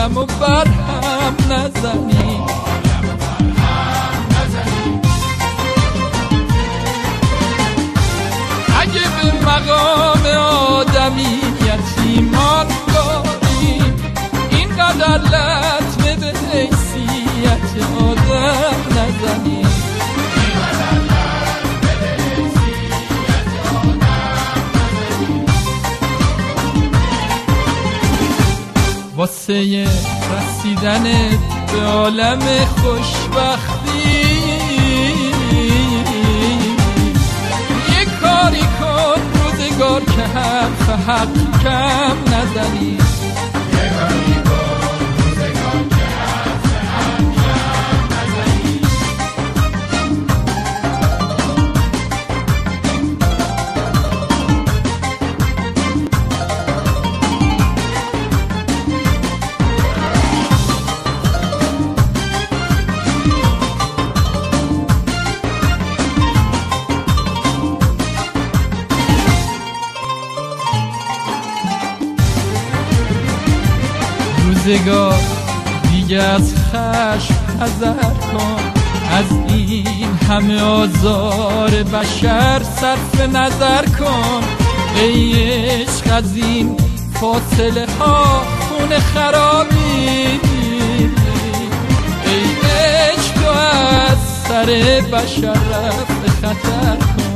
عالمو برهم نزنی. اگه به مقام آدمیت ایمان داری، اینقدر لطمه به حیثیت آدم نزنی. واسه رسیدن به عالم خوشبختی یه کاری کن روزگار که حرف حق کم نزنی. روزگار دیگه از خشم حذر کن، از این همه آزار بشر صرف نظر کن. ای عشق از این فاصله ها خون خرابی، ای عشق تو از سر بشر رفت خطر کن.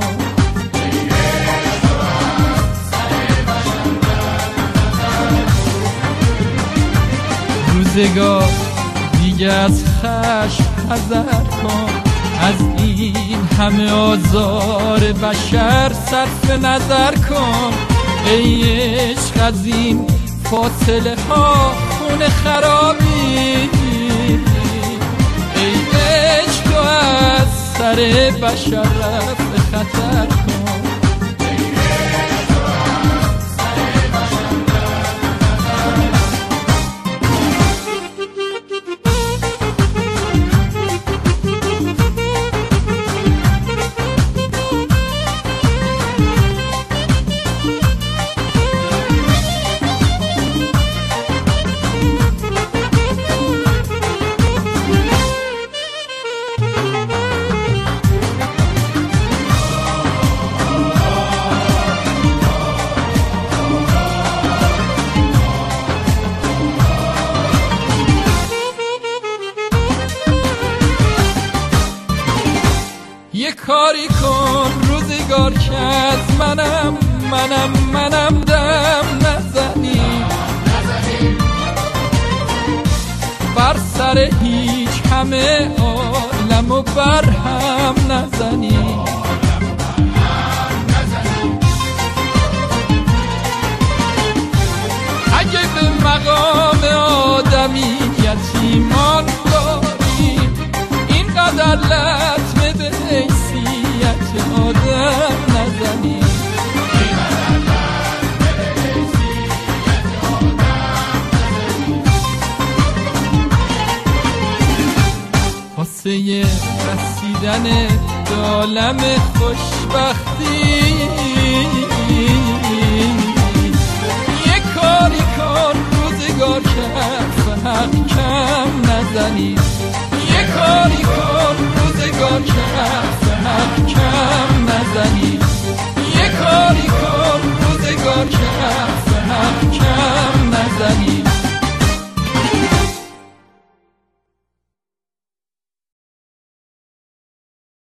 روزگار دیگه از خشم حذر کن، از این همه آزار بشر صرف نظر کن. ای عشق از این فاصله ها خون خرابی، ای عشق تو از سر بشر رفت خطر کن. یه کاری کن روزگار که از منم دم نزنی، بر سر هیچ همه عالمو برهم نزنی. اگه به مقام آدمیت ایمان داری، اینقدر لطمه به حیثیت آدم نزنی. واسه رسیدن به عالم خوشبختی یه کاری کن روزگار که حرف حق کم نزنی. یه کاری کن روزگار که